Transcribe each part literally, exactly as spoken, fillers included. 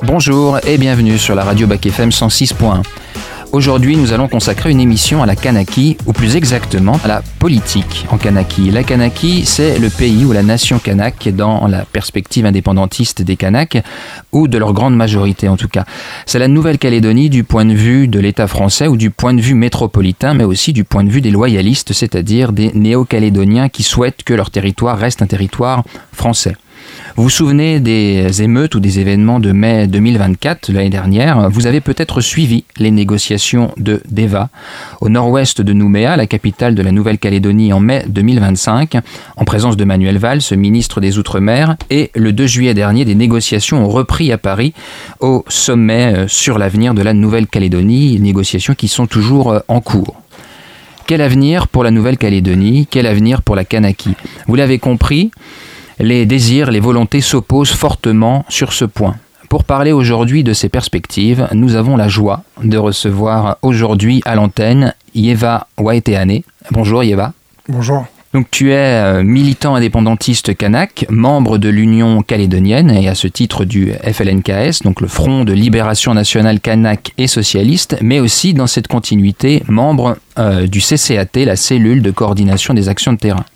Bonjour et bienvenue sur la radio Bac F M cent six point un. Aujourd'hui, nous allons consacrer une émission à la Kanaki, ou plus exactement à la politique en Kanaki. La Kanaki, c'est le pays ou la nation kanak dans la perspective indépendantiste des Kanaks, ou de leur grande majorité en tout cas. C'est la Nouvelle-Calédonie du point de vue de l'État français ou du point de vue métropolitain, mais aussi du point de vue des loyalistes, c'est-à-dire des néo-calédoniens qui souhaitent que leur territoire reste un territoire français. Vous vous souvenez des émeutes ou des événements de mai deux mille vingt-quatre, l'année dernière. Vous avez peut-être suivi les négociations de Deva, au nord-ouest de Nouméa, la capitale de la Nouvelle-Calédonie, en mai deux mille vingt-cinq, en présence de Manuel Valls, ministre des Outre-mer, et le deux juillet dernier, des négociations ont repris à Paris au sommet sur l'avenir de la Nouvelle-Calédonie, négociations qui sont toujours en cours. Quel avenir pour la Nouvelle-Calédonie? Quel avenir pour la Kanaki? Vous l'avez compris, les désirs, les volontés s'opposent fortement sur ce point. Pour parler aujourd'hui de ces perspectives, nous avons la joie de recevoir aujourd'hui à l'antenne Yeva Waeteane. Bonjour Yeva. Bonjour. Donc tu es militant indépendantiste kanak, membre de l'Union calédonienne et à ce titre du F L N K S, donc le Front de Libération Nationale Kanak et Socialiste, mais aussi dans cette continuité membre euh, du C C A T, la cellule de coordination des actions de terrain.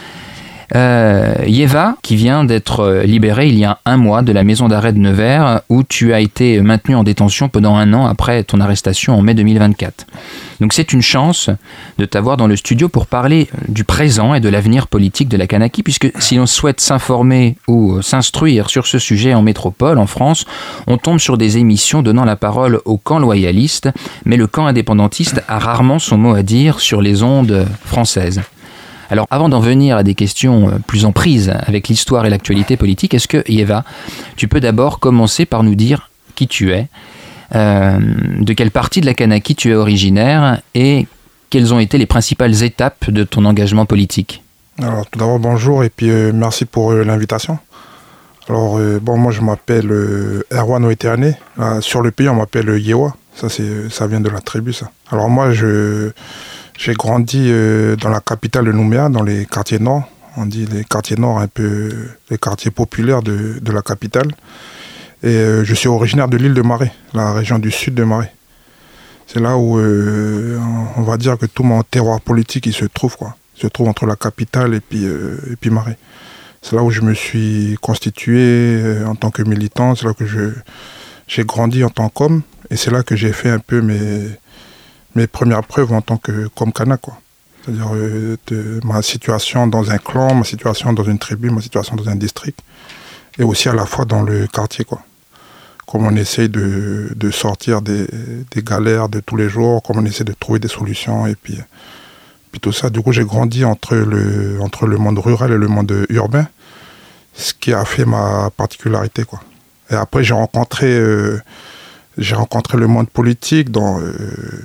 Euh, Yeva, qui vient d'être libérée il y a un mois de la maison d'arrêt de Nevers, où tu as été maintenu en détention pendant un an après ton arrestation en mai deux mille vingt-quatre. Donc c'est une chance de t'avoir dans le studio pour parler du présent et de l'avenir politique de la Kanaki, puisque si on souhaite s'informer ou s'instruire sur ce sujet en métropole, en France, on tombe sur des émissions donnant la parole au camp loyaliste, mais le camp indépendantiste a rarement son mot à dire sur les ondes françaises. Alors, avant d'en venir à des questions plus en prise avec l'histoire et l'actualité politique, est-ce que, Yeva, tu peux d'abord commencer par nous dire qui tu es, euh, de quelle partie de la Kanaki tu es originaire et quelles ont été les principales étapes de ton engagement politique? Alors, tout d'abord, bonjour et puis euh, merci pour euh, l'invitation. Alors, euh, bon, moi, je m'appelle euh, Erwan Waeteane. Euh, sur le pays, on m'appelle euh, Yewa. Ça, c'est, ça vient de la tribu, ça. Alors, moi, je... J'ai grandi euh, dans la capitale de Nouméa, dans les quartiers nord. On dit les quartiers nord, un peu les quartiers populaires de, de la capitale. Et euh, je suis originaire de l'île de Marais, la région du sud de Marais. C'est là où euh, on va dire que tout mon terroir politique il se trouve, quoi. Il se trouve entre la capitale et puis, euh, et puis Marais. C'est là où je me suis constitué euh, en tant que militant. C'est là que je, j'ai grandi en tant qu'homme. Et c'est là que j'ai fait un peu mes... mes premières preuves en tant que comme kanak, quoi. C'est-à-dire euh, de, ma situation dans un clan, ma situation dans une tribu, ma situation dans un district, et aussi à la fois dans le quartier, quoi. Comme on essaye de, de sortir des, des galères de tous les jours, comme on essaie de trouver des solutions, et puis, puis tout ça. Du coup, j'ai grandi entre le, entre le monde rural et le monde urbain, ce qui a fait ma particularité, quoi. Et après, j'ai rencontré, euh, j'ai rencontré le monde politique dans... Euh,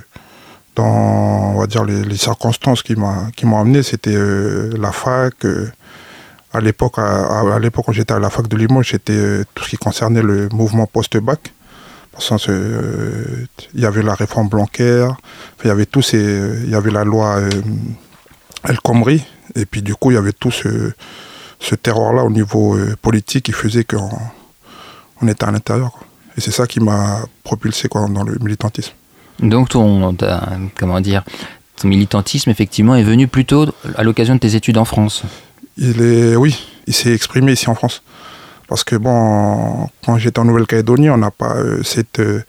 dans on va dire les, les circonstances qui m'a qui m'ont amené, c'était euh, la fac euh, à l'époque à, à l'époque quand j'étais à la fac de Limoges, c'était euh, tout ce qui concernait le mouvement post-bac, parce que euh, il y avait la réforme Blanquer, il y avait tous ces il y avait la loi euh, El Khomri, et puis du coup il y avait tout ce ce terror là au niveau euh, politique qui faisait qu'on on était à l'intérieur, quoi. Et c'est ça qui m'a propulsé, quoi, dans le militantisme. Donc ton, ta, comment dire, ton militantisme effectivement est venu plutôt à l'occasion de tes études en France. Il est, oui, il s'est exprimé ici en France. Parce que bon, quand j'étais en Nouvelle-Calédonie, on n'a pas euh, cette euh,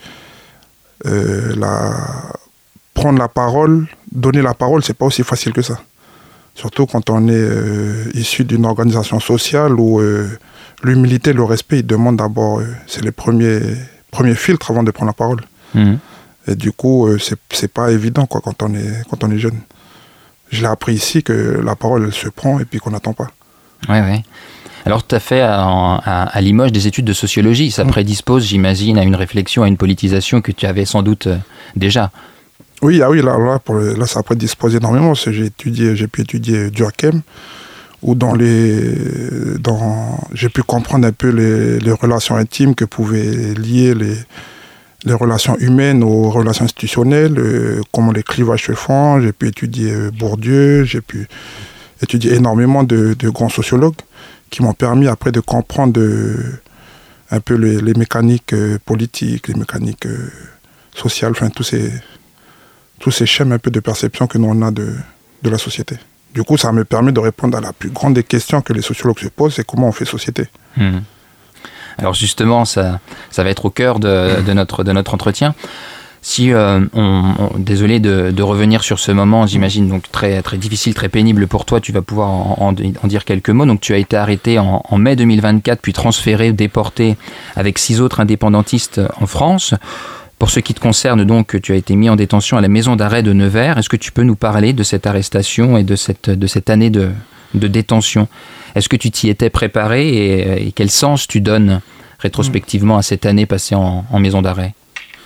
euh, la prendre la parole, donner la parole, c'est pas aussi facile que ça. Surtout quand on est euh, issu d'une organisation sociale où euh, l'humilité, le respect, ils demandent d'abord, euh, c'est les premiers premiers filtres avant de prendre la parole. Mmh. Et du coup, euh, c'est, c'est pas évident, quoi, quand on est, quand on est jeune. Je l'ai appris ici que la parole, elle se prend et puis qu'on n'attend pas. Oui, oui. Alors, tu as fait à, à, à Limoges des études de sociologie. Ça mmh. prédispose, j'imagine, à une réflexion, à une politisation que tu avais sans doute euh, déjà. Oui, ah oui, là, là, pour le, là, ça prédispose énormément. Parce que j'ai, étudié, j'ai pu étudier Durkheim, où dans les, dans, j'ai pu comprendre un peu les, les relations intimes que pouvaient lier les... les relations humaines aux relations institutionnelles, euh, comment les clivages se font. J'ai pu étudier euh, Bourdieu, j'ai pu étudier énormément de, de grands sociologues qui m'ont permis après de comprendre de, un peu les, les mécaniques euh, politiques, les mécaniques euh, sociales, enfin tous ces, tous ces schèmes un peu de perception que nous on a de, de la société. Du coup, ça me permet de répondre à la plus grande des questions que les sociologues se posent, c'est comment on fait société. Mmh. Alors justement, ça, ça va être au cœur de, de, notre, de notre entretien. Si, euh, on, on, désolé de, de revenir sur ce moment, j'imagine donc très, très difficile, très pénible pour toi, tu vas pouvoir en, en, en dire quelques mots. Donc tu as été arrêté en, en mai deux mille vingt-quatre, puis transféré, déporté avec six autres indépendantistes en France. Pour ce qui te concerne, donc, tu as été mis en détention à la maison d'arrêt de Nevers. Est-ce que tu peux nous parler de cette arrestation et de cette, de cette année de, de détention ? Est-ce que tu t'y étais préparé et, et quel sens tu donnes rétrospectivement à cette année passée en, en maison d'arrêt ?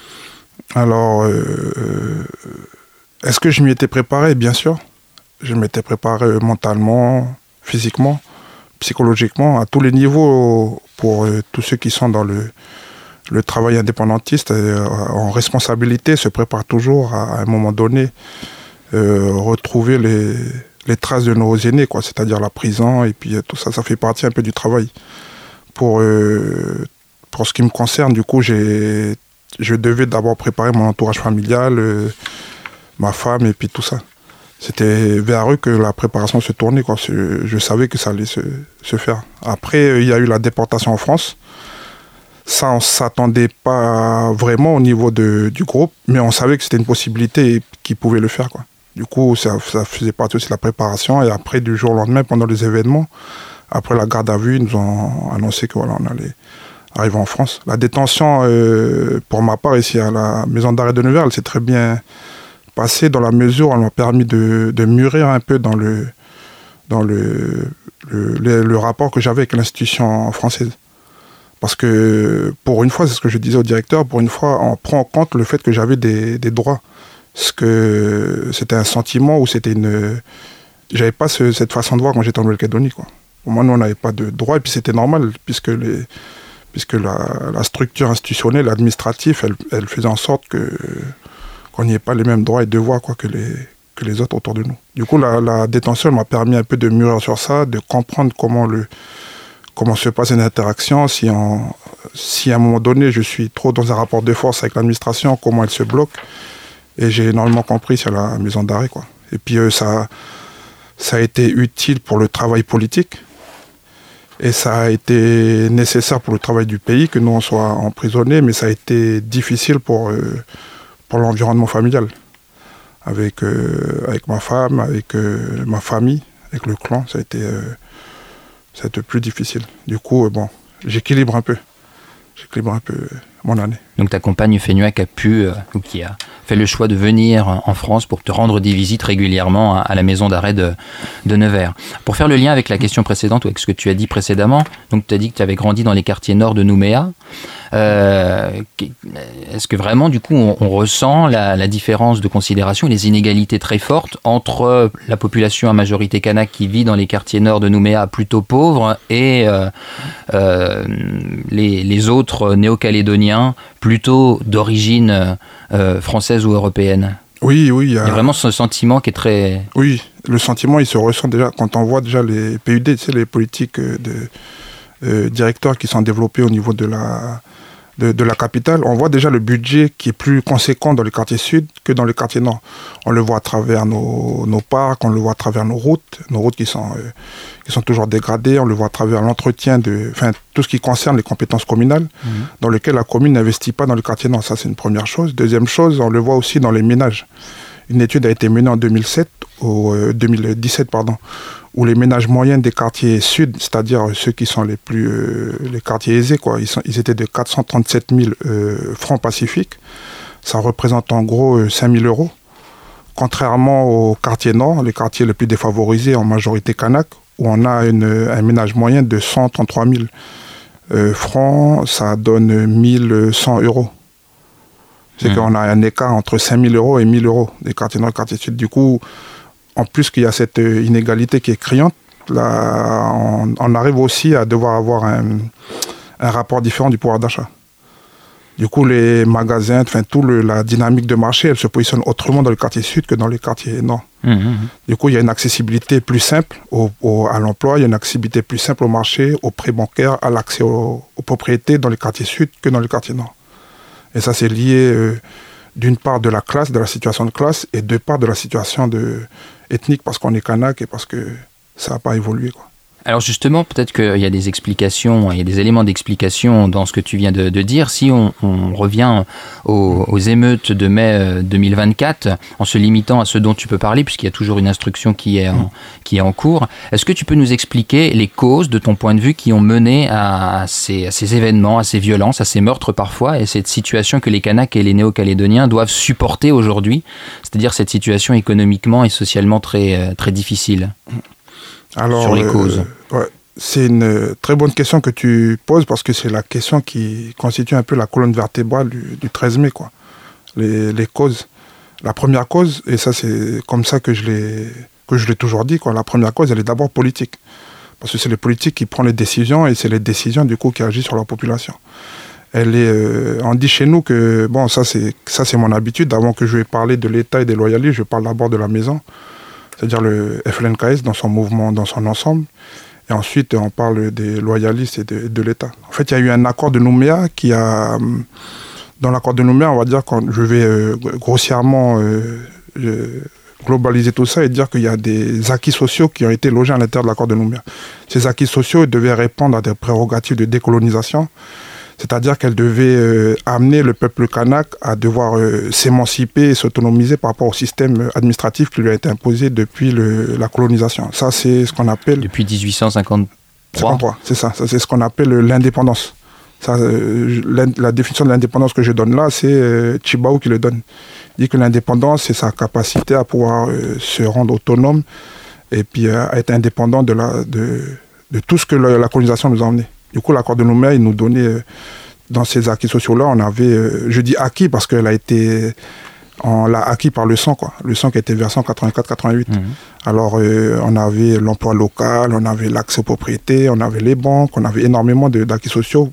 Alors, euh, est-ce que je m'y étais préparé ? Bien sûr. Je m'étais préparé mentalement, physiquement, psychologiquement, à tous les niveaux pour euh, tous ceux qui sont dans le... Le travail indépendantiste euh, en responsabilité se prépare toujours à, à un moment donné euh, retrouver les, les traces de nos aînés, quoi, c'est-à-dire la prison et puis euh, tout ça, ça fait partie un peu du travail. Pour, euh, pour ce qui me concerne, du coup, j'ai, je devais d'abord préparer mon entourage familial, euh, ma femme et puis tout ça. C'était vers eux que la préparation se tournait, quoi. Je, je savais que ça allait se, se faire. Après, il y a eu la déportation en France. Ça, on ne s'attendait pas vraiment au niveau de, du groupe, mais on savait que c'était une possibilité et qu'ils pouvaient le faire, quoi. Du coup, ça, ça faisait partie aussi de la préparation. Et après, du jour au lendemain, pendant les événements, après la garde à vue, ils nous ont annoncé qu'on voilà, allait arriver en France. La détention, euh, pour ma part, ici à la maison d'arrêt de Nevers, elle s'est très bien passée dans la mesure où elle m'a permis de, de mûrir un peu dans le, dans le, le, le, le rapport que j'avais avec l'institution française. Parce que, pour une fois, c'est ce que je disais au directeur, pour une fois, on prend en compte le fait que j'avais des, des droits. Parce que c'était un sentiment où c'était une... J'avais pas ce, cette façon de voir quand j'étais en Nouvelle-Calédonie, quoi. Pour moi, nous, on n'avait pas de droits, et puis c'était normal, puisque, les, puisque la, la structure institutionnelle, administrative, elle, elle faisait en sorte que, qu'on n'y ait pas les mêmes droits et devoirs, quoi, que les, que les autres autour de nous. Du coup, la, la détention m'a permis un peu de mûrir sur ça, de comprendre comment le... comment se passe une interaction, si, on, si à un moment donné je suis trop dans un rapport de force avec l'administration, comment elle se bloque. Et j'ai énormément compris sur la maison d'arrêt, quoi. Et puis euh, ça, ça a été utile pour le travail politique et ça a été nécessaire pour le travail du pays, que nous on soit emprisonnés, mais ça a été difficile pour, euh, pour l'environnement familial, avec, euh, avec ma femme, avec euh, ma famille, avec le clan, ça a été... Euh, C'était plus difficile. Du coup, bon, j'équilibre un peu. J'équilibre un peu mon année. Donc ta compagne Fénuac a pu, euh, ou qui a fait le choix de venir en France pour te rendre des visites régulièrement à, à la maison d'arrêt de, de Nevers. Pour faire le lien avec la question précédente, ou avec ce que tu as dit précédemment, donc tu as dit que tu avais grandi dans les quartiers nord de Nouméa. Euh, est-ce que vraiment, du coup, on, on ressent la, la différence de considération et les inégalités très fortes entre la population à majorité kanak qui vit dans les quartiers nord de Nouméa plutôt pauvres et euh, euh, les, les autres néo-calédoniens plutôt d'origine euh, française ou européenne? Oui, oui. Il y, a... il y a vraiment ce sentiment qui est très... Oui, le sentiment, il se ressent déjà quand on voit déjà les P U D, tu sais, les politiques de euh, directeurs qui sont développés au niveau de la... De, de la capitale, on voit déjà le budget qui est plus conséquent dans les quartiers sud que dans les quartiers nord. On le voit à travers nos, nos parcs, on le voit à travers nos routes, nos routes qui sont, euh, qui sont toujours dégradées, on le voit à travers l'entretien de, enfin, tout ce qui concerne les compétences communales, mmh. dans lesquelles la commune n'investit pas dans les quartiers nord. Ça, c'est une première chose. Deuxième chose, on le voit aussi dans les ménages. Une étude a été menée en deux mille sept, au, euh, deux mille dix-sept, pardon, où les ménages moyens des quartiers sud, c'est-à-dire ceux qui sont les plus euh, les quartiers aisés, quoi, ils, sont, ils étaient de quatre cent trente-sept mille euh, francs pacifiques. Ça représente en gros euh, cinq mille euros. Contrairement aux quartiers nord, les quartiers les plus défavorisés en majorité kanak, où on a une, un ménage moyen de cent trente-trois mille euh, francs, ça donne mille cent euros. C'est mmh. qu'on a un écart entre cinq mille euros et mille euros des quartiers nord et quartiers sud. Du coup, en plus qu'il y a cette inégalité qui est criante, là, on, on arrive aussi à devoir avoir un, un rapport différent du pouvoir d'achat. Du coup, les magasins, enfin, toute la dynamique de marché, elle se positionne autrement dans le quartier sud que dans le quartier nord. Mmh. Du coup, il y a une accessibilité plus simple au, au, à l'emploi, il y a une accessibilité plus simple au marché, aux prêts bancaires, à l'accès aux, aux propriétés dans le quartier sud que dans le quartier nord. Et ça, c'est lié euh, d'une part de la classe, de la situation de classe, et de part de la situation de, ethnique, parce qu'on est kanak et parce que ça n'a pas évolué, quoi. Alors justement, peut-être qu'il y a des explications, il y a des éléments d'explication dans ce que tu viens de, de dire. Si on, on revient aux, aux émeutes de mai deux mille vingt-quatre, en se limitant à ce dont tu peux parler, puisqu'il y a toujours une instruction qui est en, qui est en cours, est-ce que tu peux nous expliquer les causes, de ton point de vue, qui ont mené à ces, à ces événements, à ces violences, à ces meurtres parfois, et cette situation que les Kanaks et les Néo-Calédoniens doivent supporter aujourd'hui, c'est-à-dire cette situation économiquement et socialement très, très difficile? Alors, sur les causes. Euh, ouais, c'est une très bonne question que tu poses parce que c'est la question qui constitue un peu la colonne vertébrale du, du treize mai, quoi. Les, les causes. La première cause, et ça c'est comme ça que je l'ai, que je l'ai toujours dit, quoi. La première cause, elle est d'abord politique. Parce que c'est les politiques qui prennent les décisions et c'est les décisions du coup qui agissent sur la population. Elle est, euh, on dit chez nous que, bon, ça c'est, ça c'est mon habitude, avant que je vais parler de l'État et des loyalistes, je parle d'abord de la maison. C'est-à-dire le F L N K S dans son mouvement, dans son ensemble. Et ensuite, on parle des loyalistes et de, de l'État. En fait, il y a eu un accord de Nouméa qui a... Dans l'accord de Nouméa, on va dire, quand je vais euh, grossièrement euh, euh, globaliser tout ça et dire qu'il y a des acquis sociaux qui ont été logés à l'intérieur de l'accord de Nouméa. Ces acquis sociaux devaient répondre à des prérogatives de décolonisation. C'est-à-dire qu'elle devait euh, amener le peuple kanak à devoir euh, s'émanciper et s'autonomiser par rapport au système administratif qui lui a été imposé depuis le, la colonisation. Ça, c'est ce qu'on appelle... Depuis dix-huit cent cinquante-trois cinquante-trois, c'est ça. Ça, c'est ce qu'on appelle l'indépendance. Ça, euh, la définition de l'indépendance que je donne là, c'est euh, Tjibaou qui le donne. Il dit que l'indépendance, c'est sa capacité à pouvoir euh, se rendre autonome et puis euh, à être indépendant de, la, de, de tout ce que la, la colonisation nous a emmené. Du coup, l'accord de Nouméa, il nous donnait, euh, dans ces acquis sociaux-là, on avait, euh, je dis acquis parce qu'elle a été, on l'a acquis par le sang, quoi. Le sang qui a été versé en quatre-vingt-quatre quatre-vingt-huit. Mmh. Alors, euh, on avait l'emploi local, on avait l'accès aux propriétés, on avait les banques, on avait énormément de, d'acquis sociaux.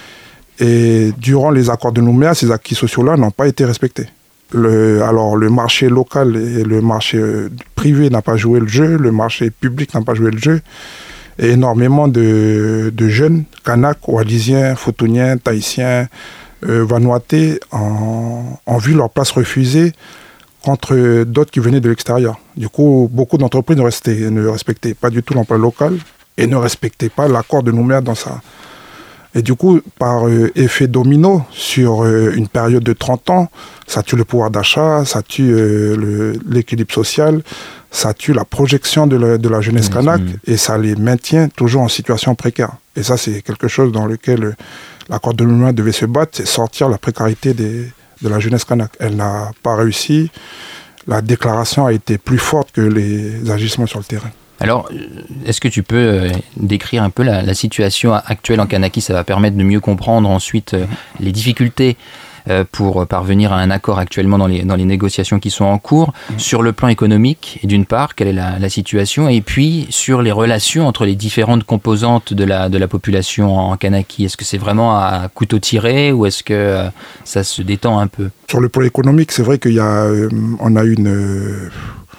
Et durant les accords de Nouméa, ces acquis sociaux-là n'ont pas été respectés. Le, alors, le marché local et le marché privé n'a pas joué le jeu, le marché public n'a pas joué le jeu. Et énormément de, de jeunes Kanaks, Wallisiens, Futuniens, Tahitiens, euh, Vanuatais ont, ont vu leur place refusée contre d'autres qui venaient de l'extérieur. Du coup, beaucoup d'entreprises ne, restaient, ne respectaient pas du tout l'emploi local et ne respectaient pas l'accord de Nouméa dans ça. Et du coup, par euh, effet domino, sur euh, une période de trente ans, ça tue le pouvoir d'achat, ça tue euh, le, l'équilibre social, ça tue la projection de la, de la jeunesse kanak mmh. et ça les maintient toujours en situation précaire. Et ça, c'est quelque chose dans lequel euh, l'accord de Nouméa devait se battre, c'est sortir la précarité des, de la jeunesse kanak. Elle n'a pas réussi. La déclaration a été plus forte que les agissements sur le terrain. Alors, est-ce que tu peux euh, décrire un peu la, la situation actuelle en Kanaki? Ça va permettre de mieux comprendre ensuite euh, les difficultés euh, pour parvenir à un accord actuellement dans les, dans les négociations qui sont en cours. Mmh. Sur le plan économique, d'une part, quelle est la, la situation? Et puis, sur les relations entre les différentes composantes de la, de la population en Kanaki. Est-ce que c'est vraiment à couteau tiré ou est-ce que euh, ça se détend un peu? Sur le plan économique, c'est vrai qu'il y a, euh, on a une... Euh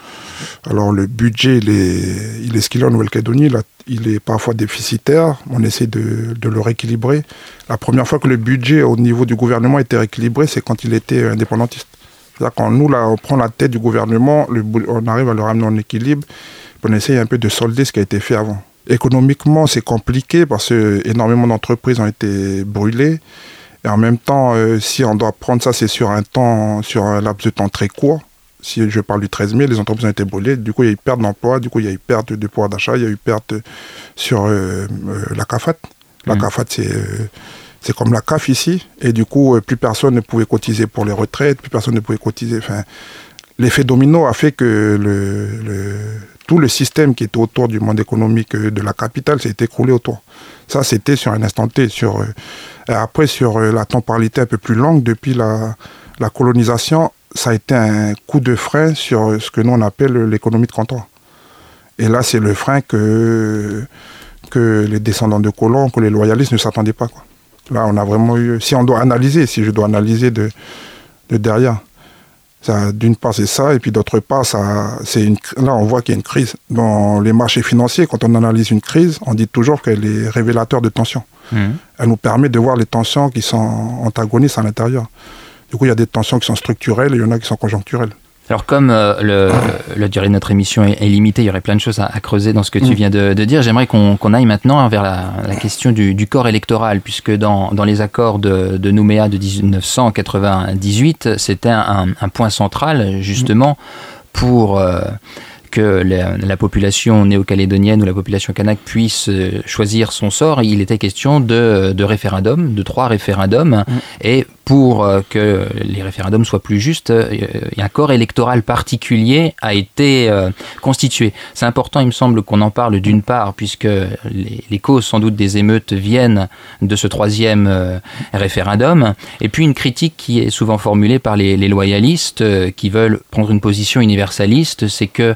Alors le budget, il est, il est ce qu'il est en Nouvelle-Calédonie, là, il est parfois déficitaire, on essaie de, de le rééquilibrer. La première fois que le budget au niveau du gouvernement était rééquilibré, c'est quand il était indépendantiste. C'est-à-dire quand nous, là, on prend la tête du gouvernement, le, on arrive à le ramener en équilibre, on essaie un peu de solder ce qui a été fait avant. Économiquement, c'est compliqué parce que énormément d'entreprises ont été brûlées. Et en même temps, euh, si on doit prendre ça, c'est sur un temps, sur un laps de temps très court. Si je parle du treize mai, les entreprises ont été brûlées, du coup il y a eu perte d'emploi, du coup il y a eu perte de pouvoir d'achat, il y a eu perte sur euh, euh, la C A F A T. La mmh. C A F A T, c'est, euh, c'est comme la C A F ici, et du coup euh, plus personne ne pouvait cotiser pour les retraites, plus personne ne pouvait cotiser. Enfin, l'effet domino a fait que le, le, tout le système qui était autour du monde économique de la capitale s'est écroulé autour. Ça, c'était sur un instant T. Sur, euh, après, sur euh, la temporalité un peu plus longue, depuis la, la colonisation, ça a été un coup de frein sur ce que nous on appelle l'économie de comptoir. Et là, c'est le frein que, que les descendants de colons, que les loyalistes ne s'attendaient pas, quoi. Là, on a vraiment eu... Si on doit analyser, si je dois analyser de, de derrière, ça, d'une part, c'est ça, et puis d'autre part, ça, c'est une, là, on voit qu'il y a une crise. Dans les marchés financiers, quand on analyse une crise, on dit toujours qu'elle est révélateur de tensions. Mmh. Elle nous permet de voir les tensions qui sont antagonistes à l'intérieur. Du coup, il y a des tensions qui sont structurelles et il y en a qui sont conjoncturelles. Alors comme euh, le, la durée de notre émission est, est limitée, il y aurait plein de choses à, à creuser dans ce que tu viens de, de dire. J'aimerais qu'on, qu'on aille maintenant vers la, la question du, du corps électoral, puisque dans, dans les accords de, de Nouméa de dix-neuf cent quatre-vingt-dix-huit, c'était un, un point central justement pour... Euh, que la, la population néo-calédonienne ou la population kanak puisse choisir son sort. Il était question de, de référendums, de trois référendums, mmh. et pour que les référendums soient plus justes, un corps électoral particulier a été euh, constitué. C'est important, il me semble, qu'on en parle d'une part, puisque les, les causes sans doute des émeutes viennent de ce troisième euh, référendum, et puis une critique qui est souvent formulée par les, les loyalistes euh, qui veulent prendre une position universaliste, c'est que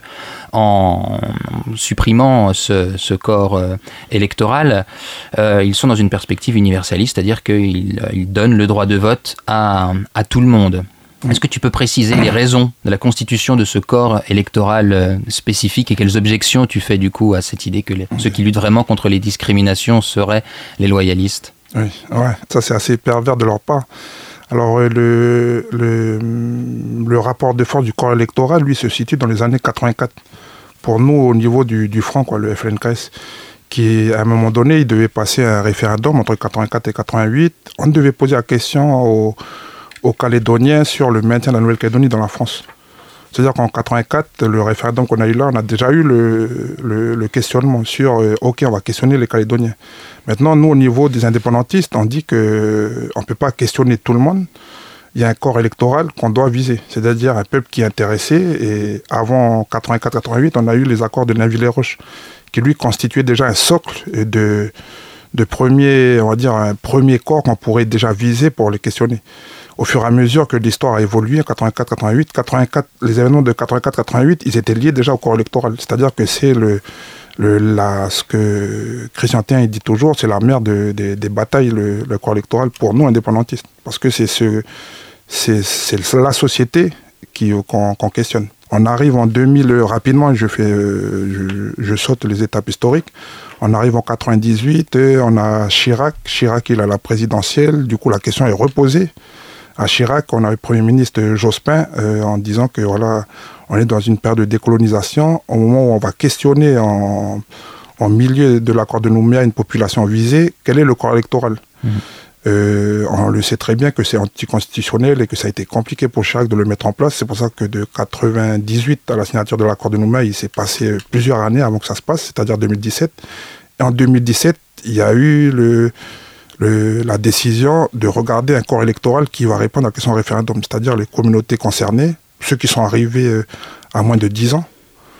en supprimant ce, ce corps euh, électoral, euh, ils sont dans une perspective universaliste, c'est-à-dire qu'ils ils donnent le droit de vote à, à tout le monde. Est-ce que tu peux préciser les raisons de la constitution de ce corps électoral euh, spécifique et quelles objections tu fais du coup à cette idée que les, ceux qui luttent vraiment contre les discriminations seraient les loyalistes ? Oui, ouais, ça c'est assez pervers de leur part. Alors le, le, le rapport de force du corps électoral, lui, se situe dans les années quatre-vingt-quatre. Pour nous, au niveau du, du Front, quoi, le F L N K S, qui, à un moment donné, il devait passer un référendum entre quatre-vingt-quatre et quatre-vingt-huit. On devait poser la question aux, aux Calédoniens sur le maintien de la Nouvelle-Calédonie dans la France. C'est-à-dire qu'en quatre-vingt-quatre, le référendum qu'on a eu là, on a déjà eu le, le, le questionnement sur euh, « Ok, on va questionner les Calédoniens ». Maintenant, nous, au niveau des indépendantistes, on dit qu'on ne peut pas questionner tout le monde. Il y a un corps électoral qu'on doit viser, c'est-à-dire un peuple qui est intéressé. Et avant quatre-vingt-quatre quatre-vingt-huit, on a eu les accords de Nainville-les-Roches, qui lui constituaient déjà un socle de, de premier, on va dire, un premier corps qu'on pourrait déjà viser pour les questionner. Au fur et à mesure que l'histoire a évolué en quatre-vingt-quatre quatre-vingt-huit, quatre-vingt-quatre, les événements de quatre-vingt-quatre quatre-vingt-huit, ils étaient liés déjà au corps électoral. C'est-à-dire que c'est le, le, la, ce que Christian Théin dit toujours, c'est la mère de, de, des batailles, le, le corps électoral, pour nous, indépendantistes. Parce que c'est, ce, c'est, c'est la société qui, qu'on, qu'on questionne. On arrive en deux mille, rapidement, je, fais, je, je saute les étapes historiques. On arrive en quatre-vingt-dix-huit, et on a Chirac. Chirac, il a la présidentielle. Du coup, la question est reposée. À Chirac, on a le Premier ministre Jospin euh, en disant que voilà, on est dans une période de décolonisation. Au moment où on va questionner en, en milieu de l'accord de Nouméa une population visée, quel est le corps électoral ? Mmh. euh, On le sait très bien que c'est anticonstitutionnel et que ça a été compliqué pour Chirac de le mettre en place. C'est pour ça que de quatre-vingt-dix-huit à la signature de l'accord de Nouméa, il s'est passé plusieurs années avant que ça se passe, c'est-à-dire deux mille dix-sept. Et en deux mille dix-sept, il y a eu le... Le, la décision de regarder un corps électoral qui va répondre à la question référendum, c'est-à-dire les communautés concernées, ceux qui sont arrivés euh, à moins de dix ans,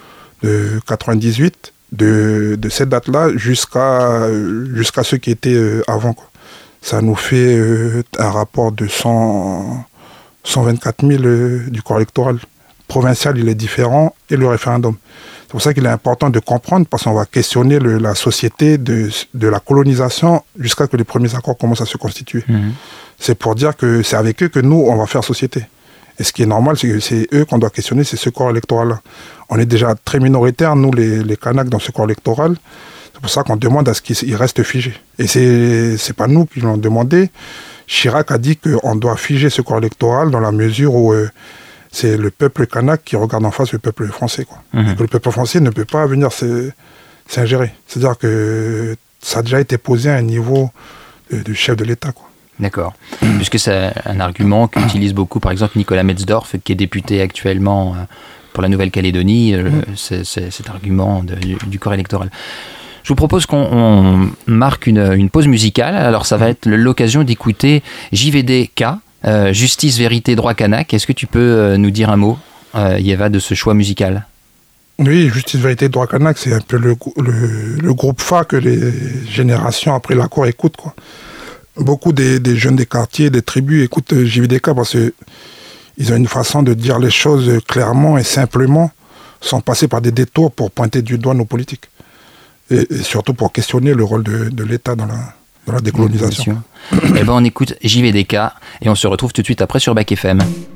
de quatre-vingt-dix-huit, de, de cette date-là jusqu'à, jusqu'à ceux qui étaient euh, avant, quoi. Ça nous fait euh, un rapport de cent, cent vingt-quatre mille euh, du corps électoral. Provincial, il est différent, et le référendum. C'est pour ça qu'il est important de comprendre, parce qu'on va questionner le, la société de, de la colonisation jusqu'à ce que les premiers accords commencent à se constituer. Mmh. C'est pour dire que c'est avec eux que nous, on va faire société. Et ce qui est normal, c'est que c'est eux qu'on doit questionner, c'est ce corps électoral-là. On est déjà très minoritaires, nous, les, les Kanaks, dans ce corps électoral. C'est pour ça qu'on demande à ce qu'il reste figé. Et c'est, c'est pas nous qui l'ont demandé. Chirac a dit qu'on doit figer ce corps électoral dans la mesure où... Euh, c'est le peuple kanak qui regarde en face le peuple français, quoi. Mmh. Le peuple français ne peut pas venir s'ingérer. C'est-à-dire que ça a déjà été posé à un niveau du chef de l'État, quoi. D'accord. Mmh. Puisque c'est un argument qu'utilise beaucoup, par exemple, Nicolas Metzdorf, qui est député actuellement pour la Nouvelle-Calédonie, mmh. c'est, c'est cet argument de, du, du corps électoral. Je vous propose qu'on on marque une, une pause musicale. Alors, ça va être l'occasion d'écouter J V D K, Euh, Justice, Vérité, Droit Kanak. Est-ce que tu peux euh, nous dire un mot, euh, Yeva, de ce choix musical ? Oui, Justice, Vérité, Droit Kanak, c'est un peu le, le, le groupe phare que les générations après l'accord écoutent, quoi. Beaucoup des, des jeunes des quartiers, des tribus écoutent J V D K parce qu'ils ont une façon de dire les choses clairement et simplement, sans passer par des détours pour pointer du doigt nos politiques. Et, et surtout pour questionner le rôle de, de l'État dans la, dans la décolonisation. Eh ben on écoute J V D K et on se retrouve tout de suite après sur Bac F M.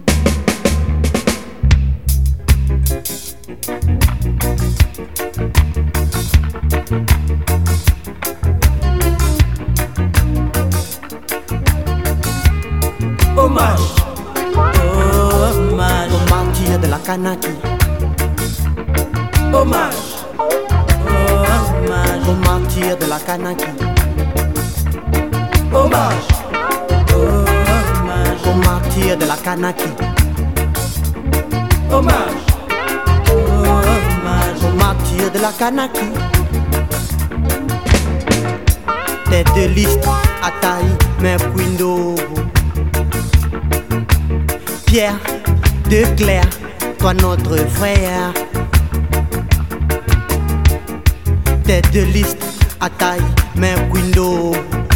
Hommage, hommage aux martyrs de la Kanaki. Hommage, hommage aux martyrs de la Kanaki. Hommage, hommage aux martyrs de la Kanaki. Hommage, hommage aux martyrs de la Kanaki. Tête de liste, Ataï, mais Quindo. Pierre de Claire, toi notre frère. Tête de liste, Ataï, mais Quindo.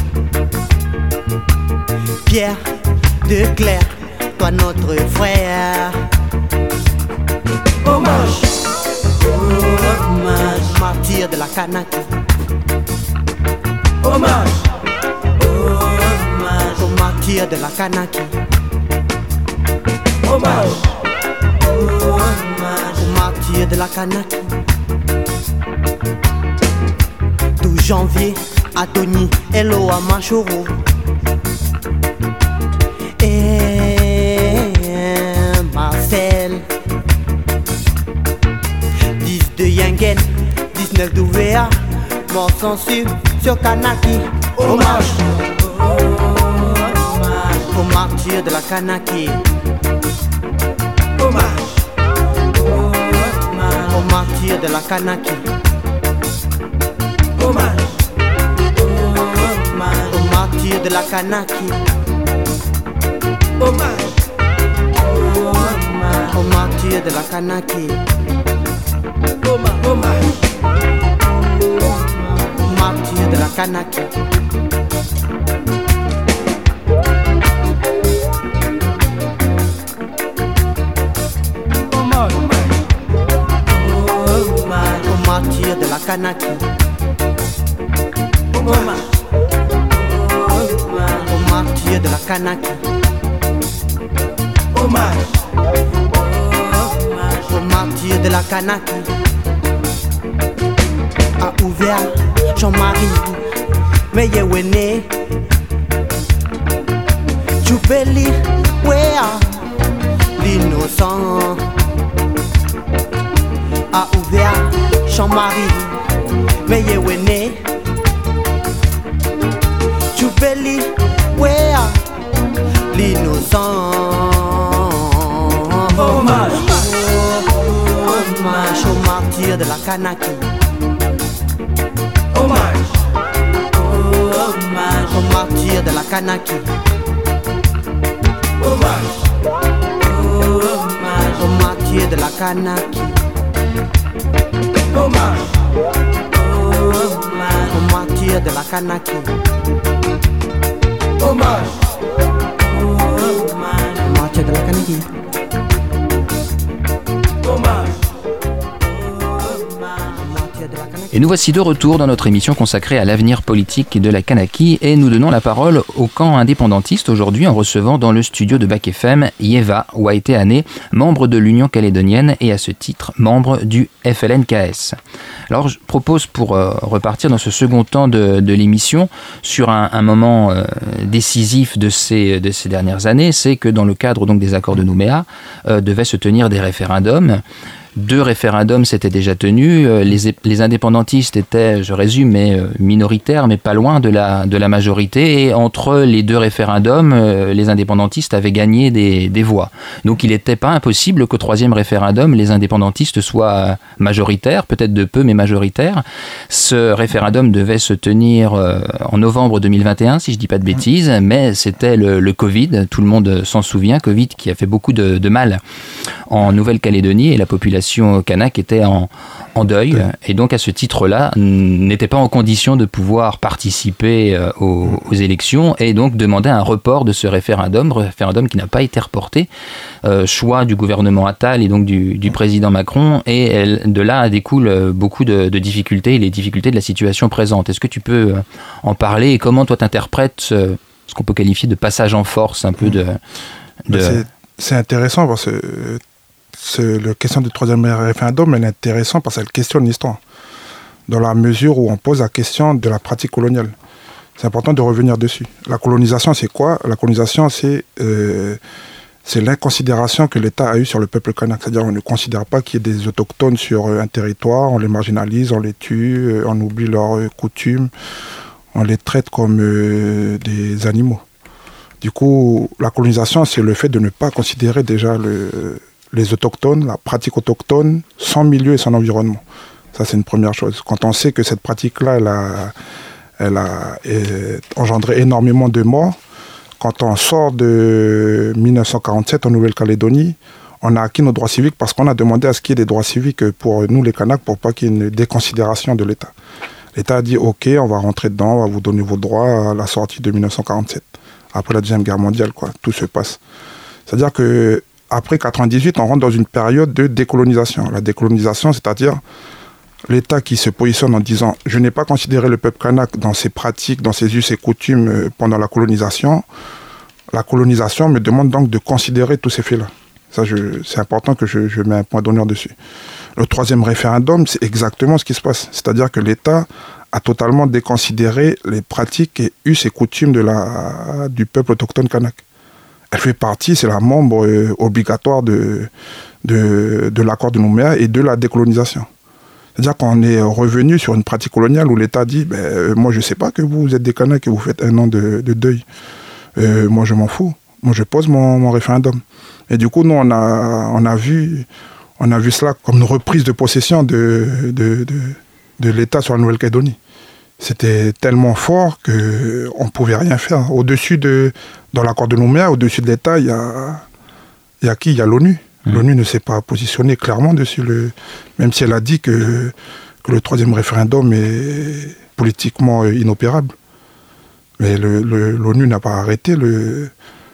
Pierre de Claire, toi notre frère. Hommage, hommage, martyr de la Kanaki. Hommage, hommage aux martyrs de la Kanaki. Hommage, hommage aux martyrs de la Kanaki. douze janvier, Adoni, Eloa Machoro. Et Marcel, dix de Yengen, dix-neuf d'Ouvéa, mort sans sur, sur Kanaki. Hommage, hommage aux martyrs de la Kanaki. Hommage, hommage aux martyrs de la Kanaki. Hommage, hommage aux martyrs de la Kanaki. Hommage, hommage aux martyrs de la Kanaki. Hommage, hommage aux martyrs de la Kanaki. Martyrs de la Kanaki. Hommage, hommage aux martyrs de la Kanaki. Hommage, hommage aux martyrs de la Kanaki. A ouvert Jean-Marie Meyewene. Jubeli Wea, l'innocent. A ouvert Jean-Marie Meyewene. Jubeli Wea, l'innocent. Hommage, hommage aux martyrs de la Kanaki. Hommage, hommage aux martyrs de la Kanaki. Hommage, hommage aux martyrs de la Kanaki. Hommage, hommage aux martyrs de la Kanaki. Hommage, hommage aux martyrs de la Kanaki. Hommage, hommage aux martyrs de la Kanaki. Et nous voici de retour dans notre émission consacrée à l'avenir politique de la Kanaki et nous donnons la parole au camp indépendantiste aujourd'hui en recevant dans le studio de Bac F M Yeva Ouaeteane, membre de l'Union calédonienne et à ce titre membre du F L N K S. Alors je propose pour euh, repartir dans ce second temps de, de l'émission sur un, un moment euh, décisif de ces, de ces dernières années, c'est que dans le cadre donc des accords de Nouméa euh, devaient se tenir des référendums. Deux référendums s'étaient déjà tenus. Les, les indépendantistes étaient, je résume, mais minoritaires, mais pas loin de la, de la majorité. Et entre les deux référendums, les indépendantistes avaient gagné des, des voix. Donc il n'était pas impossible qu'au troisième référendum, les indépendantistes soient majoritaires, peut-être de peu, mais majoritaires. Ce référendum devait se tenir en novembre deux mille vingt et un, si je ne dis pas de bêtises, mais c'était le, le Covid. Tout le monde s'en souvient. Covid qui a fait beaucoup de, de mal en Nouvelle-Calédonie et la population population kanak était en, en deuil oui. et donc à ce titre-là n'était pas en condition de pouvoir participer euh, aux, mmh. aux élections et donc demandait un report de ce référendum, référendum qui n'a pas été reporté, euh, choix du gouvernement Attal et donc du, du président Macron, et elle, de là découlent beaucoup de, de difficultés, et les difficultés de la situation présente. Est-ce que tu peux en parler et comment toi t'interprètes ce, ce qu'on peut qualifier de passage en force un peu de... de... C'est, c'est intéressant parce que c'est, la question du troisième référendum elle est intéressante parce qu'elle questionne l'histoire, dans la mesure où on pose la question de la pratique coloniale. C'est important de revenir dessus. La colonisation, c'est quoi ? La colonisation, c'est, euh, c'est l'inconsidération que l'État a eue sur le peuple kanak. C'est-à-dire on ne considère pas qu'il y ait des autochtones sur un territoire, on les marginalise, on les tue, on oublie leurs coutumes, on les traite comme euh, des animaux. Du coup, la colonisation, c'est le fait de ne pas considérer déjà le, les autochtones, la pratique autochtone, son milieu et son environnement. Ça, c'est une première chose. Quand on sait que cette pratique-là, elle a, elle a euh, engendré énormément de morts, quand on sort de dix-neuf cent quarante-sept en Nouvelle-Calédonie, on a acquis nos droits civiques parce qu'on a demandé à ce qu'il y ait des droits civiques pour nous, les Kanaks, pour pas qu'il y ait une déconsidération de l'État. L'État a dit « Ok, on va rentrer dedans, on va vous donner vos droits » à la sortie de dix-neuf cent quarante-sept. Après la Deuxième Guerre mondiale, quoi, tout se passe. C'est-à-dire qu'après quatre-vingt-dix-huit, on rentre dans une période de décolonisation. La décolonisation, c'est-à-dire l'État qui se positionne en disant « Je n'ai pas considéré le peuple kanak dans ses pratiques, dans ses us et coutumes pendant la colonisation. La colonisation me demande donc de considérer tous ces faits-là. » Ça, je, c'est important que je, je mette un point d'honneur dessus. Le troisième référendum, c'est exactement ce qui se passe. C'est-à-dire que l'État a totalement déconsidéré les pratiques et us et coutumes de la, du peuple autochtone kanak. Elle fait partie, c'est la membre euh, obligatoire de, de, de l'accord de Nouméa et de la décolonisation. C'est-à-dire qu'on est revenu sur une pratique coloniale où l'État dit ben, euh, « Moi, je ne sais pas que vous, vous êtes des Kanaks et vous faites un an de, de deuil. Euh, moi, je m'en fous. Moi, je pose mon, mon référendum. » Et du coup, nous, on a, on a vu... On a vu cela comme une reprise de possession de, de, de, de l'État sur la Nouvelle-Calédonie. C'était tellement fort qu'on ne pouvait rien faire. Au-dessus de, dans l'accord de Nouméa, au-dessus de l'État, il y a, y a qui ? Il y a l'ONU. Mmh. L'ONU ne s'est pas positionnée clairement dessus, le, même si elle a dit que, que le troisième référendum est politiquement inopérable. Mais le, le, l'ONU n'a pas arrêté le,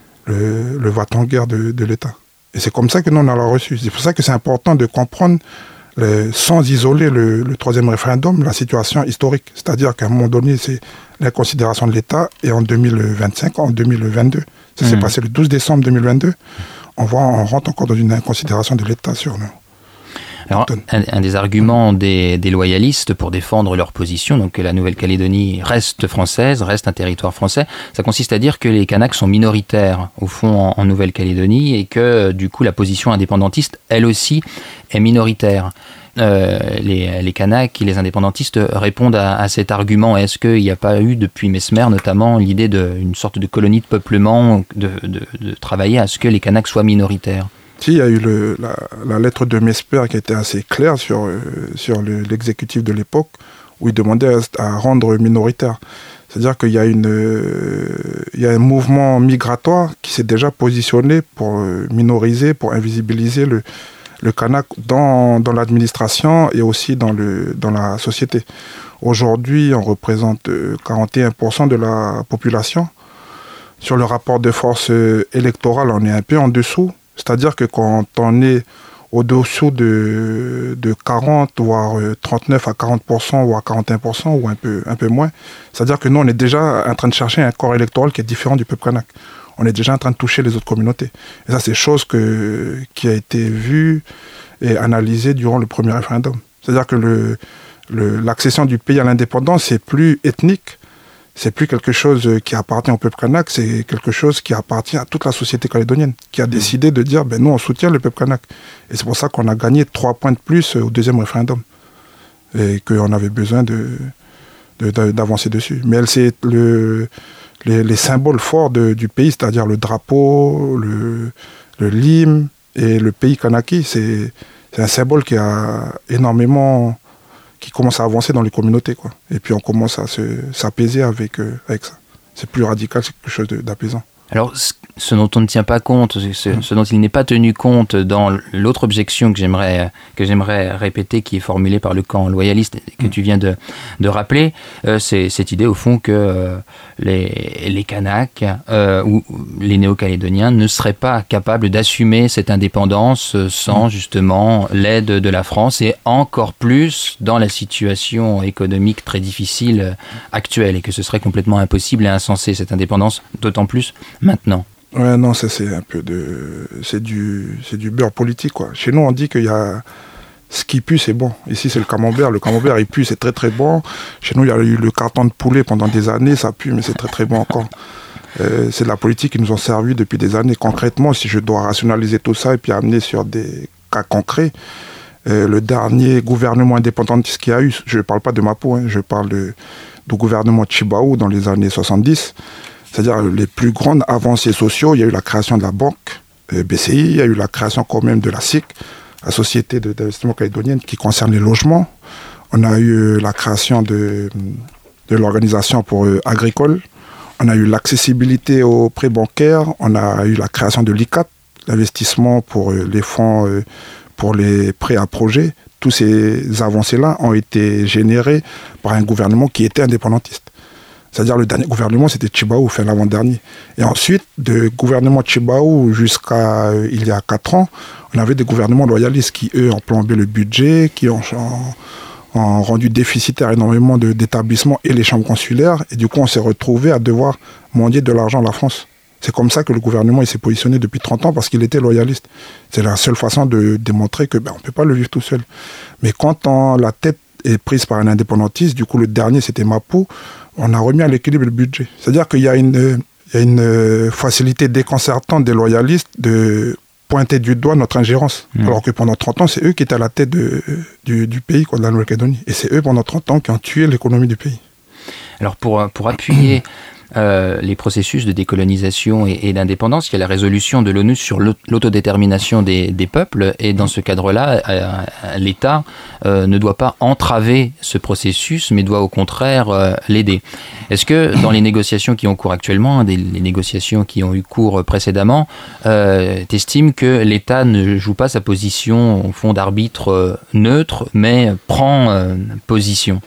le, le va-t-en-guerre de, de l'État. Et c'est comme ça que nous, on l'a reçu. C'est pour ça que c'est important de comprendre, les, sans isoler le, le troisième référendum, la situation historique. C'est-à-dire qu'à un moment donné, c'est la considération de l'État, et en deux mille vingt-cinq, en deux mille vingt-deux, ça mmh. s'est passé le douze décembre deux mille vingt-deux, on, voit, on rentre encore dans une inconsidération de l'État sur nous. Alors, un, un des arguments des, des loyalistes pour défendre leur position, donc que la Nouvelle-Calédonie reste française, reste un territoire français, ça consiste à dire que les Kanaks sont minoritaires, au fond, en, en Nouvelle-Calédonie, et que, du coup, la position indépendantiste, elle aussi, est minoritaire. Euh, les, les Kanaks et les indépendantistes répondent à, à cet argument. Est-ce qu'il n'y a pas eu, depuis Mesmer notamment, l'idée d'une sorte de colonie de peuplement, de, de, de travailler à ce que les Kanaks soient minoritaires ? Si, il y a eu le, la, la lettre de Mesmer qui était assez claire sur, euh, sur le, l'exécutif de l'époque, où il demandait à, à rendre minoritaire. C'est-à-dire qu'il y a, une, euh, il y a un mouvement migratoire qui s'est déjà positionné pour euh, minoriser, pour invisibiliser le, le kanak dans, dans l'administration et aussi dans, le, dans la société. Aujourd'hui, on représente quarante et un pour cent de la population. Sur le rapport de force électorale, on est un peu en dessous. C'est-à-dire que quand on est au-dessous de, de quarante, voire trente-neuf à quarante pour cent, ou à quarante et un pour cent, ou un peu, un peu moins, c'est-à-dire que nous, on est déjà en train de chercher un corps électoral qui est différent du peuple kanak. On est déjà en train de toucher les autres communautés. Et ça, c'est chose que, qui a été vue et analysée durant le premier référendum. C'est-à-dire que le, le, l'accession du pays à l'indépendance, c'est plus ethnique, c'est plus quelque chose qui appartient au peuple kanak, c'est quelque chose qui appartient à toute la société calédonienne, qui a décidé de dire, ben nous, on soutient le peuple kanak. Et c'est pour ça qu'on a gagné trois points de plus au deuxième référendum. Et qu'on avait besoin de, de, de, d'avancer dessus. Mais elle, c'est le, les, les symboles forts de, du pays, c'est-à-dire le drapeau, le, le l'hymne et le pays kanaki, c'est, c'est un symbole qui a énormément... qui commence à avancer dans les communautés, quoi. Et puis on commence à se, s'apaiser avec, euh, avec ça. C'est plus radical, c'est quelque chose de, d'apaisant. Alors, ce dont on ne tient pas compte, ce, ce dont il n'est pas tenu compte dans l'autre objection que j'aimerais, que j'aimerais répéter, qui est formulée par le camp loyaliste, que tu viens de, de rappeler, euh, c'est cette idée, au fond, que euh, les, les Kanaks euh, ou les Néo-Calédoniens ne seraient pas capables d'assumer cette indépendance sans, justement, l'aide de la France, et encore plus dans la situation économique très difficile actuelle, et que ce serait complètement impossible et insensé, cette indépendance, d'autant plus maintenant. Ouais, non, ça c'est un peu de, c'est du, c'est du beurre politique, quoi. Chez nous, on dit qu'il y a ce qui pue, c'est bon. Ici, c'est le camembert. Le camembert, il pue, c'est très très bon. Chez nous, il y a eu le carton de poulet pendant des années, ça pue, mais c'est très très bon encore. Euh, c'est de la politique qui nous ont servi depuis des années. Concrètement, si je dois rationaliser tout ça et puis amener sur des cas concrets, euh, le dernier gouvernement indépendantiste qu'il y a eu, je ne parle pas de Mapo, hein, je parle de, du gouvernement Tjibaou dans les années soixante-dix. C'est-à-dire les plus grandes avancées sociaux, il y a eu la création de la banque euh, B C I, il y a eu la création quand même de la S I C, la Société d'investissement calédonienne, qui concerne les logements. On a eu la création de, de l'organisation pour euh, agricole. On a eu l'accessibilité aux prêts bancaires. On a eu la création de l'I C A P, l'investissement pour euh, les fonds euh, pour les prêts à projets. Tous ces avancées-là ont été générées par un gouvernement qui était indépendantiste. C'est-à-dire le dernier gouvernement, c'était Tjibaou, enfin l'avant-dernier. Et ensuite, de gouvernement Tjibaou jusqu'à euh, il y a quatre ans, on avait des gouvernements loyalistes qui, eux, ont plombé le budget, qui ont, ont, ont rendu déficitaire énormément de, d'établissements et les chambres consulaires. Et du coup, on s'est retrouvé à devoir mendier de l'argent à la France. C'est comme ça que le gouvernement il s'est positionné depuis trente ans, parce qu'il était loyaliste. C'est la seule façon de démontrer que ben, on ne peut pas le vivre tout seul. Mais quand on, la tête est prise par un indépendantiste, du coup, le dernier, c'était Mapo, on a remis à l'équilibre le budget. C'est-à-dire qu'il y a une, il y a une facilité déconcertante des loyalistes de pointer du doigt notre ingérence. Mmh. Alors que pendant trente ans, c'est eux qui étaient à la tête de, du, du pays, quoi, de la Nouvelle-Calédonie. Et c'est eux, pendant trente ans, qui ont tué l'économie du pays. Alors, pour, pour appuyer euh, les processus de décolonisation et, et d'indépendance, il y a la résolution de l'ONU sur l'autodétermination des, des peuples. Et dans ce cadre-là, euh, l'État euh, ne doit pas entraver ce processus, mais doit au contraire euh, l'aider. Est-ce que dans les négociations qui ont cours actuellement, des, les négociations qui ont eu cours précédemment, euh, t'estimes que l'État ne joue pas sa position au fond d'arbitre euh, neutre, mais prend euh, position?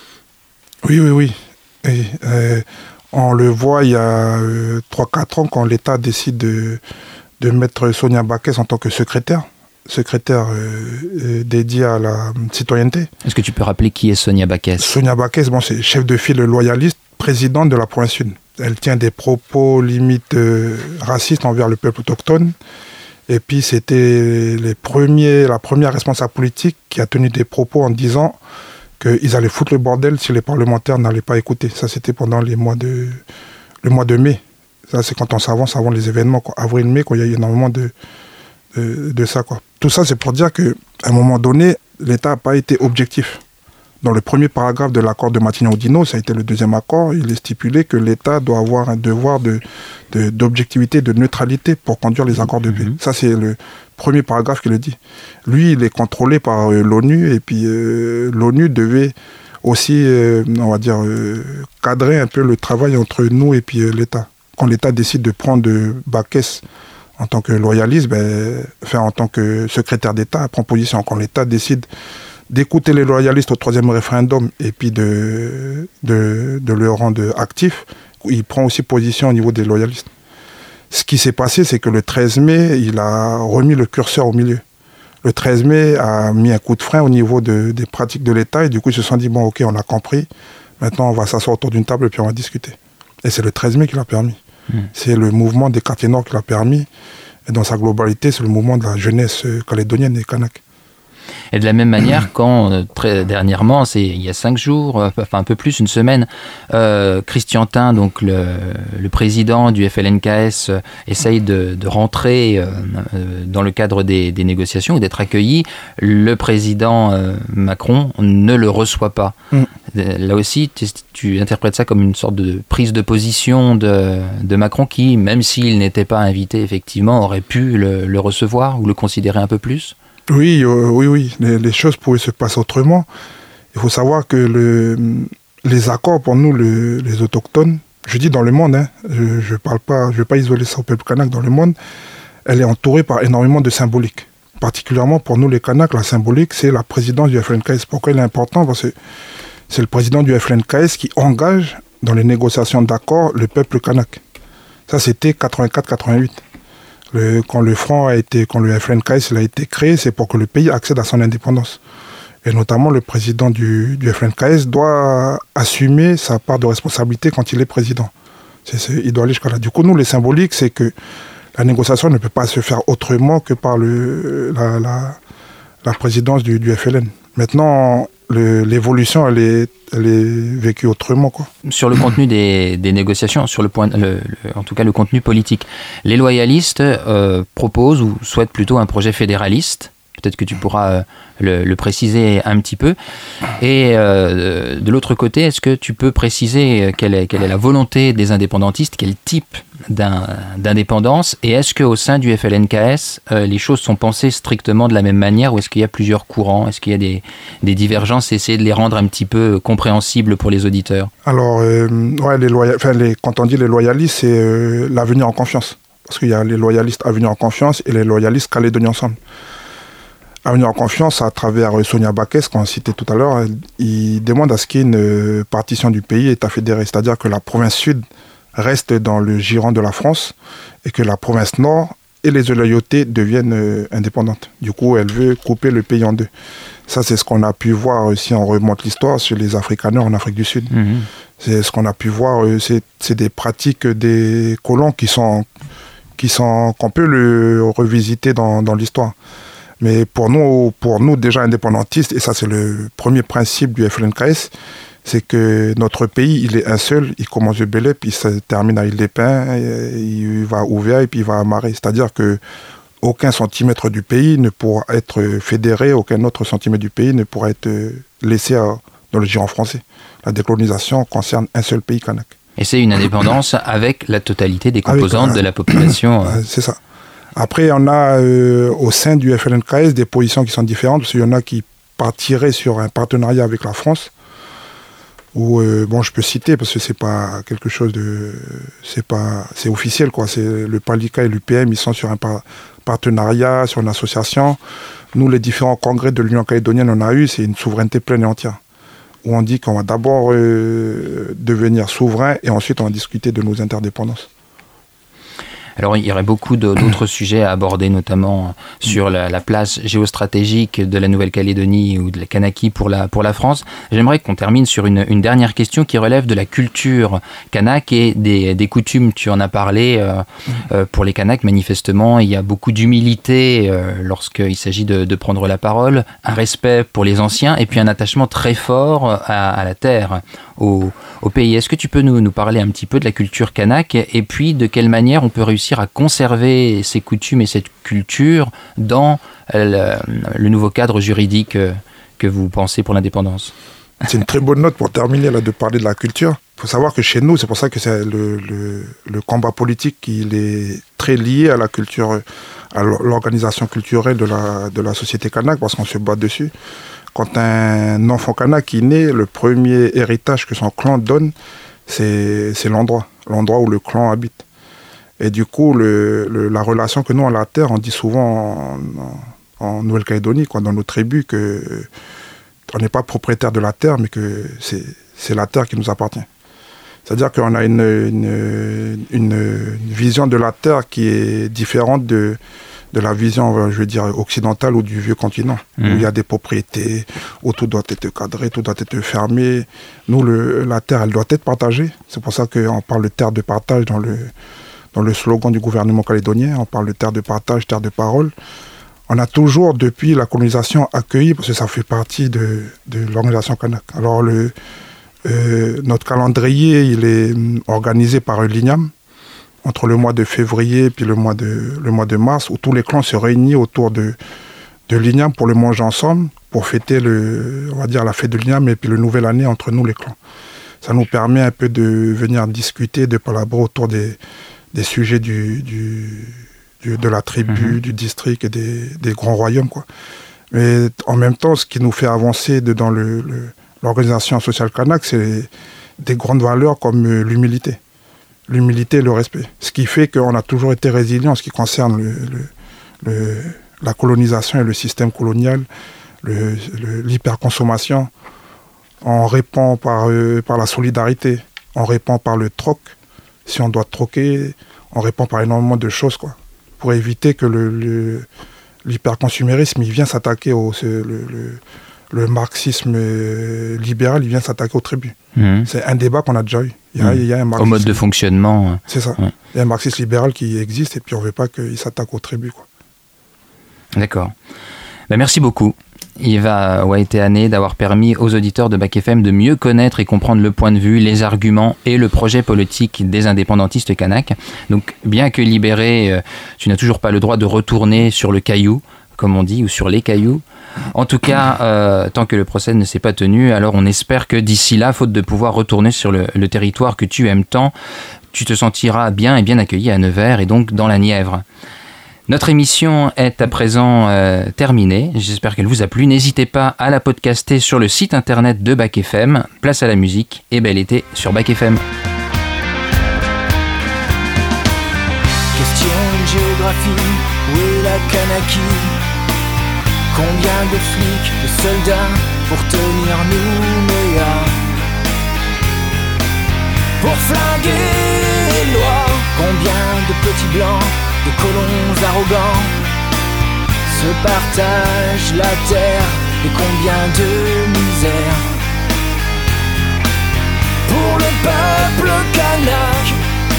Oui, oui, oui. Et, euh, on le voit il y a euh, trois quatre ans quand l'État décide de, de mettre Sonia Backès en tant que secrétaire, secrétaire euh, dédié à la citoyenneté. Est-ce que tu peux rappeler qui est Sonia Backès? Sonia Backès, bon, c'est chef de file loyaliste, présidente de la province sud. Elle tient des propos limite euh, racistes envers le peuple autochtone. Et puis c'était les premiers, la première responsable politique qui a tenu des propos en disant qu'ils allaient foutre le bordel si les parlementaires n'allaient pas écouter. Ça, c'était pendant les mois de, le mois de mai. Ça, c'est quand on s'avance avant les événements, quoi. Avril-mai, quand il y a eu énormément de, de, de ça, quoi. Tout ça, c'est pour dire qu'à un moment donné, l'État n'a pas été objectif. Dans le premier paragraphe de l'accord de Matignon-Oudinot, ça a été le deuxième accord, il est stipulé que l'État doit avoir un devoir de, de, d'objectivité, de neutralité pour conduire les accords de paix. Mmh. Ça, c'est le premier paragraphe qui le dit. Lui, il est contrôlé par euh, l'ONU, et puis euh, l'ONU devait aussi, euh, on va dire, euh, cadrer un peu le travail entre nous et puis euh, l'État. Quand l'État décide de prendre de Backès en tant que loyaliste, ben, enfin, en tant que secrétaire d'État, prend position. Quand l'État décide d'écouter les loyalistes au troisième référendum et puis de, de, de le rendre actif, il prend aussi position au niveau des loyalistes. Ce qui s'est passé, c'est que le treize mai, il a remis le curseur au milieu. Le treize mai a mis un coup de frein au niveau de, des pratiques de l'État et du coup, ils se sont dit, bon, ok, on a compris, maintenant on va s'asseoir autour d'une table et puis on va discuter. Et c'est le treize mai qui l'a permis. Mmh. C'est le mouvement des quartiers nord qui l'a permis. Et dans sa globalité, c'est le mouvement de la jeunesse calédonienne et kanak. Et de la même manière, quand euh, très dernièrement, c'est il y a cinq jours, euh, enfin un peu plus, une semaine, euh, Christian Tin, donc le, le président du F L N K S, euh, essaye de, de rentrer euh, euh, dans le cadre des, des négociations et d'être accueilli, le président euh, Macron ne le reçoit pas. Mm. Là aussi, tu, tu interprètes ça comme une sorte de prise de position de, de Macron qui, même s'il n'était pas invité, effectivement, aurait pu le, le recevoir ou le considérer un peu plus? Oui, euh, oui, oui. Les, les choses pouvaient se passer autrement. Il faut savoir que le, les accords, pour nous, le, les autochtones, je dis dans le monde, hein, je ne parle pas, je vais pas isoler ça au peuple kanak, dans le monde, elle est entourée par énormément de symboliques. Particulièrement pour nous les Kanaks, la symbolique, c'est la présidence du F L N K S. Pourquoi elle est importante? Parce que c'est le président du F L N K S qui engage dans les négociations d'accord le peuple kanak. Ça, c'était quatre-vingt-quatre quatre-vingt-huit. Le, quand le Front a été, quand le F L N K S il a été créé, c'est pour que le pays accède à son indépendance. Et notamment, le président du, du F L N K S doit assumer sa part de responsabilité quand il est président. C'est, c'est, il doit aller jusqu'à là. Du coup, nous, les symboliques, c'est que la négociation ne peut pas se faire autrement que par le, la, la, la présidence du, du F L N. Maintenant, le, l'évolution, elle est, elle est vécue autrement, quoi. Sur le contenu des, des négociations, sur le point, le, le, en tout cas le contenu politique, les loyalistes euh, proposent ou souhaitent plutôt un projet fédéraliste. Peut-être que tu pourras euh, le, le préciser un petit peu. Et euh, de l'autre côté, est-ce que tu peux préciser quelle est, quelle est la volonté des indépendantistes, quel type d'un, d'indépendance, et est-ce qu'au sein du F L N K S, euh, les choses sont pensées strictement de la même manière, ou est-ce qu'il y a plusieurs courants? Est-ce qu'il y a des, des divergences et essayer de les rendre un petit peu compréhensibles pour les auditeurs? Alors, euh, ouais, les loya- enfin, les, quand on dit les loyalistes, c'est euh, l'avenir en confiance. Parce qu'il y a les loyalistes Avenir en confiance et les loyalistes Calédonie ensemble. Avenir en confiance, à travers Sonia Baquès, qu'on citait tout à l'heure, il demande à ce qu'il y ait une partition du pays état fédéré. C'est-à-dire que la province sud reste dans le giron de la France et que la province nord et les loyautés deviennent indépendantes. Du coup, elle veut couper le pays en deux. Ça, c'est ce qu'on a pu voir si on remonte l'histoire sur les Afrikaners en Afrique du Sud. Mmh. C'est ce qu'on a pu voir. C'est, c'est des pratiques des colons qui sont, qui sont, qu'on peut le revisiter dans, dans l'histoire. Mais pour nous, pour nous déjà indépendantistes, et ça c'est le premier principe du F L N K S, c'est que notre pays, il est un seul, il commence de Bélep, il se termine à Île-des-Pins, il va à Ouvéa et puis il va à Marais. C'est-à-dire que aucun centimètre du pays ne pourra être fédéré, aucun autre centimètre du pays ne pourra être laissé à, dans le giron français. La décolonisation concerne un seul pays kanak. Et c'est une indépendance avec la totalité des composantes avec, euh, de la population. Euh, c'est ça. Après, on a euh, au sein du F L N K S des positions qui sont différentes, parce qu'il y en a qui partiraient sur un partenariat avec la France, où, euh, bon, je peux citer, parce que c'est pas quelque chose de... C'est pas... C'est officiel, quoi. C'est le PALICA et l'U P M, ils sont sur un par- partenariat, sur une association. Nous, les différents congrès de l'Union calédonienne, on a eu, c'est une souveraineté pleine et entière, où on dit qu'on va d'abord euh, devenir souverain, et ensuite on va discuter de nos interdépendances. Alors, il y aurait beaucoup d'autres sujets à aborder, notamment sur la, la place géostratégique de la Nouvelle-Calédonie ou de la Kanaki pour la, pour la France. J'aimerais qu'on termine sur une, une dernière question qui relève de la culture kanak et des, des coutumes. Tu en as parlé. Euh, euh, pour les Kanaks, manifestement, il y a beaucoup d'humilité euh, lorsqu'il s'agit de, de prendre la parole, un respect pour les anciens et puis un attachement très fort à, à la terre, au, au pays. Est-ce que tu peux nous, nous parler un petit peu de la culture kanak et puis de quelle manière on peut réussir à conserver ces coutumes et cette culture dans le, le nouveau cadre juridique que vous pensez pour l'indépendance? C'est une très bonne note pour terminer là, de parler de la culture. Il faut savoir que chez nous, c'est pour ça que c'est le, le, le combat politique, il est très lié à la culture, à l'organisation culturelle de la, de la société kanak, parce qu'on se bat dessus. Quand un enfant kanak est né, le premier héritage que son clan donne, c'est, c'est l'endroit, l'endroit où le clan habite. Et du coup, le, le, la relation que nous, à la terre, on dit souvent en, en, en Nouvelle-Calédonie, quoi, dans nos tribus, qu'on n'est pas propriétaire de la terre, mais que c'est, c'est la terre qui nous appartient. C'est-à-dire qu'on a une, une, une, une vision de la terre qui est différente de, de la vision, je veux dire, occidentale ou du vieux continent, mmh. où il y a des propriétés, où tout doit être cadré, tout doit être fermé. Nous, le, la terre, elle doit être partagée. C'est pour ça qu'on parle de terre de partage dans le... Dans le slogan du gouvernement calédonien, on parle de terre de partage, terre de parole. On a toujours, depuis la colonisation, accueilli, parce que ça fait partie de, de l'organisation kanak. Alors, le, euh, notre calendrier, il est organisé par l'I N A M, entre le mois de février et le mois de, le mois de mars, où tous les clans se réunissent autour de, de l'I N A M pour le manger ensemble, pour fêter le, on va dire, la fête de l'I N A M et puis le nouvel année entre nous, les clans. Ça nous permet un peu de venir discuter, de palabrer autour des... des sujets du, du, du, de la tribu, mmh. du district et des, des grands royaumes, quoi. Mais en même temps, ce qui nous fait avancer de, dans le, le, l'organisation sociale kanak, c'est des grandes valeurs comme l'humilité. l'humilité et le respect. Ce qui fait qu'on a toujours été résilient en ce qui concerne le, le, le, la colonisation et le système colonial, le, le, l'hyperconsommation. On répond par, euh, par la solidarité, on répond par le troc. Si on doit troquer, on répond par énormément de choses, quoi, pour éviter que le, le, l'hyperconsumérisme il vient s'attaquer au le, le, le marxisme libéral, il vient s'attaquer aux tribus. Mmh. C'est un débat qu'on a déjà eu. Il y a, mmh. il y a un marxisme, au mode de fonctionnement. C'est ça. Ouais. Il y a un marxisme libéral qui existe et puis on ne veut pas qu'il s'attaque aux tribus, quoi. D'accord. Ben, merci beaucoup, Yva Waeteane, d'avoir permis aux auditeurs de Bac F M de mieux connaître et comprendre le point de vue, les arguments et le projet politique des indépendantistes kanaks. Donc, bien que libéré, euh, tu n'as toujours pas le droit de retourner sur le caillou, comme on dit, ou sur les cailloux. En tout cas, euh, tant que le procès ne s'est pas tenu, alors on espère que d'ici là, faute de pouvoir retourner sur le, le territoire que tu aimes tant, tu te sentiras bien et bien accueilli à Nevers et donc dans la Nièvre. Notre émission est à présent euh, terminée. J'espère qu'elle vous a plu. N'hésitez pas à la podcaster sur le site internet de Bac F M. Place à la musique et bel été sur Bac F M. Question de géographie, où est la Kanaki? Combien de flics, de soldats pour tenir Nouméa? Pour flinguer les lois, combien de petits blancs, de colons arrogants se partagent la terre, et combien de misère pour le peuple kanak?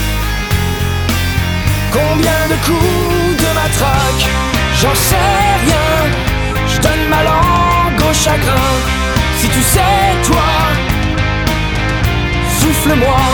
Combien de coups de matraque? J'en sais rien, je donne ma langue au chagrin. Si tu sais, toi, souffle-moi.